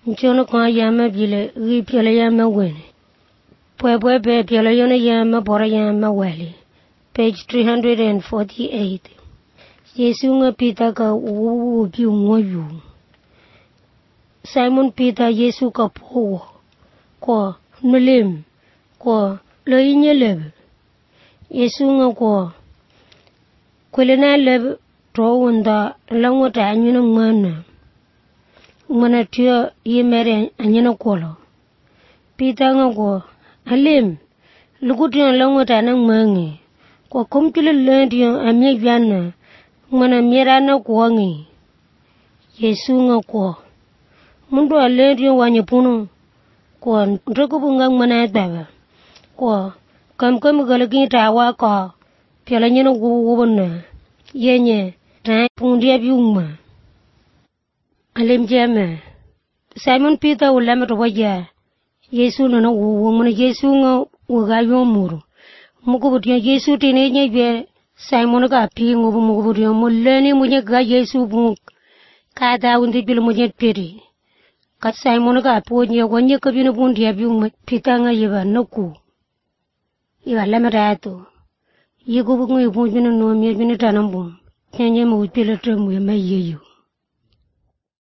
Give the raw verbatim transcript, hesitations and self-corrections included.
Nchono kwa yama bile ri pele yama wene. Pwe pwe pe pele yona yama bora yama wali. Page three forty-eight. Yesu nga Peter ka uwu bi ngoyu. Simon Peter Yesu ka po ko nulim ko lo inye leb. Yesu nga ko kwelena leb to wanda langota anyina ngwana. Ngwana tiyo yimere anyina kolo. Peter nga ko alim lukuti langota na ngwangi. Ko kumtule lendiyo amye yana ngwana mira na kuwangi. Yesu nga ko mundu alendiyo wanyipuno ko nrekubunga ngwana baba ko kam kam galagi tawa ko pela nyina wubuna yenye ta pundia biuma alim jama Simon Peter ulama to waja Yesu no no wumuna Yesu nga wuga yomuru mukubutia Yesu tene nyebe Simon ka pingu mukubutia mulani munye ga Yesu bu kada undi bil munye peri ka Simon ka ponye wonye ka binu bundia biuma Peter nga yeba noku iwa lama rato yego bungu yego binu no mi binu tanambu kenye mu pele tremu ya mayeyo.